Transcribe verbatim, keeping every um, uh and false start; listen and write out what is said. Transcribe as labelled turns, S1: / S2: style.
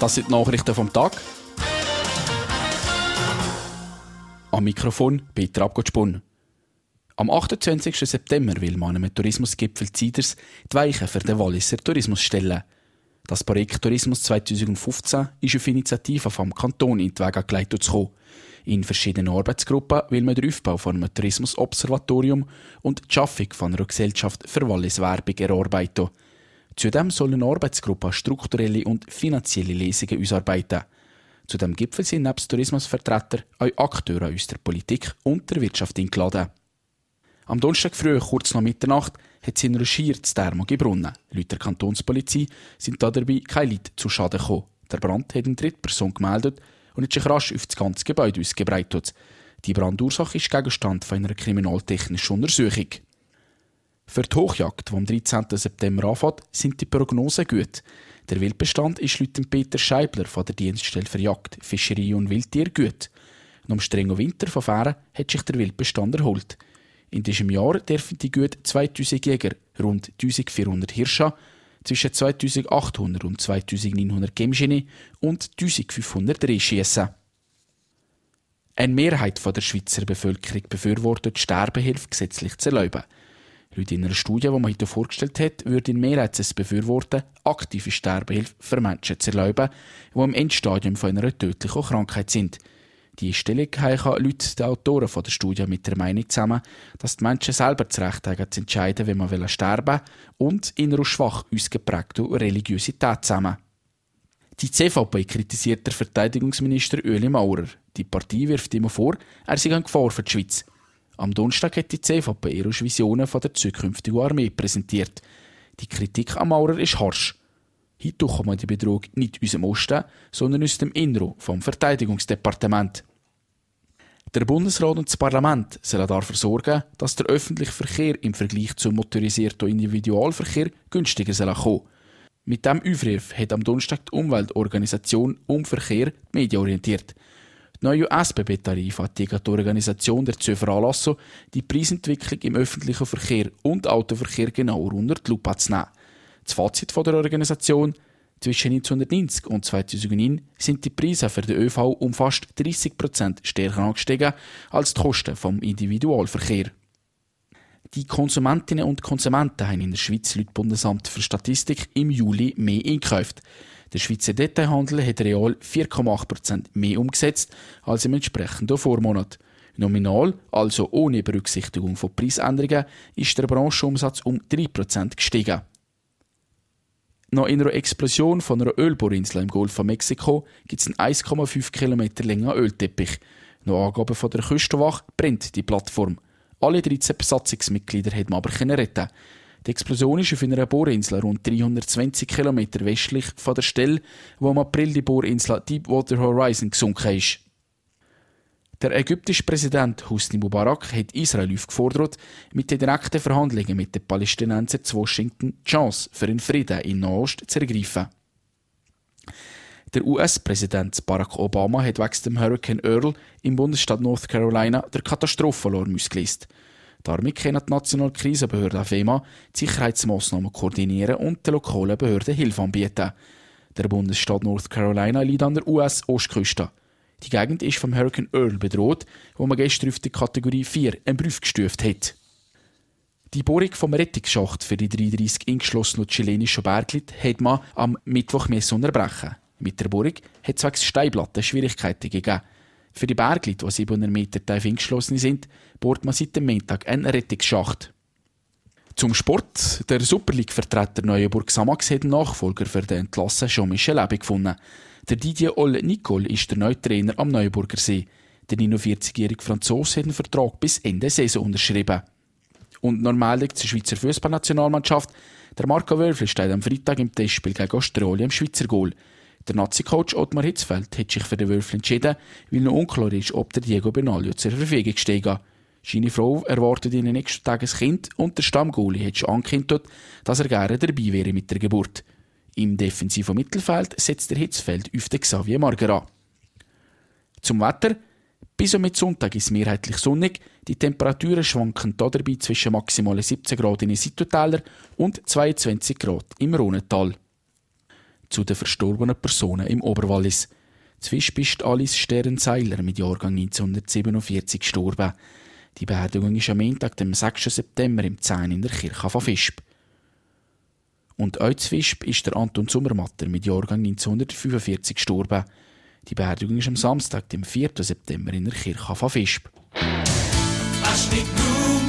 S1: Das sind die Nachrichten vom Tag. Am Mikrofon Peter Abgotspun. Am achtundzwanzigsten September will man am Tourismusgipfel Ziders die Weichen für den Walliser Tourismus stellen. Das Projekt Tourismus zweitausendfünfzehn ist auf Initiative vom Kanton in die Wege geleitet zu kommen. In verschiedenen Arbeitsgruppen will man den Aufbau von einem Tourismusobservatorium und die Schaffung von einer Gesellschaft für Wallis-Werbung erarbeiten. Zudem soll eine Arbeitsgruppe strukturelle und finanzielle Lesungen ausarbeiten. Zu dem Gipfel sind nebst Tourismusvertretern auch Akteure aus der Politik und der Wirtschaft eingeladen. Am Donnerstag früh, kurz nach Mitternacht, hat es in einer Schier zu Thermo gebrannt. Laut der Kantonspolizei sind dabei keine Leute zu Schaden gekommen. Der Brand hat eine Drittperson gemeldet und hat sich rasch auf das ganze Gebäude ausgebreitet. Die Brandursache ist Gegenstand von einer kriminaltechnischen Untersuchung. Für die Hochjagd, die am dreizehnten September anfängt, sind die Prognosen gut. Der Wildbestand ist laut Peter Scheibler von der Dienststelle für Jagd, Fischerei und Wildtier gut. Nach dem strengen Winterverfahren hat sich der Wildbestand erholt. In diesem Jahr dürfen die gut zweitausend Jäger, rund eintausendvierhundert Hirsche, zwischen zweitausendachthundert und zweitausendneunhundert Gemschini und eintausendfünfhundert Rehe schiessen. Eine Mehrheit der Schweizer Bevölkerung befürwortet, die Sterbehilfe gesetzlich zu erlauben. Laut einer Studie, die man heute vorgestellt hat, würde in Mehrheit es befürworten, aktive Sterbehilfe für Menschen zu erlauben, die im Endstadium von einer tödlichen Krankheit sind. Die Stellung haben laut den Autoren der Studie mit der Meinung zusammen, dass die Menschen selber das Recht haben, zu entscheiden, wie man sterben will, und in einer schwach ausgeprägten Religiosität zusammen. Die C V P kritisiert der Verteidigungsminister Ueli Maurer. Die Partei wirft ihm vor, er sei eine Gefahr für die Schweiz. Am Donnerstag hat die C V P ihre Visionen von der zukünftigen Armee präsentiert. Die Kritik an Maurer ist harsch. Heute kommt die Bedrohung nicht aus dem Osten, sondern aus dem Inneren vom Verteidigungsdepartement. Der Bundesrat und das Parlament sollen dafür sorgen, dass der öffentliche Verkehr im Vergleich zum motorisierten Individualverkehr günstiger kommen soll. Mit diesem Aufruf hat am Donnerstag die Umweltorganisation Umverkehr die Medien orientiert. Die neue S B B-Tarif hat die Organisation dazu veranlassen, die Preisentwicklung im öffentlichen Verkehr und Autoverkehr genauer unter die Lupe zu nehmen. Das Fazit der Organisation: Zwischen neunzehnhundertneunzig und zweitausendneun sind die Preise für den ÖV um fast dreißig Prozent stärker angestiegen als die Kosten vom Individualverkehr. Die Konsumentinnen und Konsumenten haben in der Schweiz laut Bundesamt für Statistik im Juli mehr eingekauft. Der Schweizer Detailhandel hat real vier Komma acht Prozent mehr umgesetzt als im entsprechenden Vormonat. Nominal, also ohne Berücksichtigung von Preisänderungen, ist der Branchenumsatz um drei Prozent gestiegen. Nach einer Explosion von einer Ölbohrinsel im Golf von Mexiko gibt es einen eins Komma fünf Kilometer langen Ölteppich. Nach Angaben von der Küstenwache brennt die Plattform. Alle dreizehn Besatzungsmitglieder hat man aber retten. Die Explosion ist auf einer Bohrinsel rund dreihundertzwanzig Kilometer westlich von der Stelle, wo im April die Bohrinsel Deepwater Horizon gesunken ist. Der ägyptische Präsident Hosni Mubarak hat Israel aufgefordert, mit den direkten Verhandlungen mit den Palästinensern zu Washington die Chance für einen Frieden in Nahost zu ergreifen. Der U S-Präsident Barack Obama hat wegen dem Hurricane Earl im Bundesstaat North Carolina der Katastrophenalarm ausgelöst. Damit kann die nationale Krisenbehörde FEMA die Sicherheitsmaßnahmen koordinieren und den lokalen Behörden Hilfe anbieten. Der Bundesstaat North Carolina liegt an der U S-Ostküste. Die Gegend ist vom Hurricane Earl bedroht, wo man gestern auf die Kategorie vier einen Brief gestuft hat. Die Bohrung vom Rettungsschacht für die dreiunddreissig eingeschlossenen chilenischen Bergleute hat man am Mittwoch unterbrechen. Mit der Bohrung hat es wegen Steinplatten Schwierigkeiten gegeben. Für die Bergleute, die siebenhundert Meter tief eingeschlossen sind, bohrt man seit dem Montag einen Rettungsschacht. Zum Sport. Der Super League-Vertreter Neuenburg Samax hat einen Nachfolger für den entlassenen Jean-Michel Lebe gefunden. Der Didier Oll-Nicol ist der neue Trainer am Neuenburger See. Der neunundvierzigjährige Franzose hat einen Vertrag bis Ende Saison unterschrieben. Und normal zur Schweizer Fußballnationalmannschaft. Der Marco Wölfli steht am Freitag im Testspiel gegen Australien im Schweizer Goal. Der Nazi-Coach Ottmar Hitzfeld hat sich für den Wölfli entschieden, weil noch unklar ist, ob der Diego Benaglio zur Verfügung steht. Seine Frau erwartet in den nächsten Tagen ein Kind und der Stammgoalie hat schon angekündigt, dass er gerne dabei wäre mit der Geburt. Im defensiven Mittelfeld setzt der Hitzfeld auf den Xavier Marger an. Zum Wetter. Bis und mit Sonntag ist es mehrheitlich sonnig. Die Temperaturen schwanken dabei zwischen maximal siebzehn Grad in den Sittotälern und zweiundzwanzig Grad im Rhonental. zu den verstorbenen Personen im Oberwallis. Zu Visp ist Alice Stern-Seiler mit Jahrgang neunzehnhundertsiebenundvierzig gestorben. Die Beerdigung ist am Montag, dem sechsten September, im zehn in der Kirche von Visp. Und auch zu Visp ist der Anton Sommermatter mit Jahrgang neunzehnhundertfünfundvierzig gestorben. Die Beerdigung ist am Samstag, dem vierten September, in der Kirche von Visp.
S2: Aż nie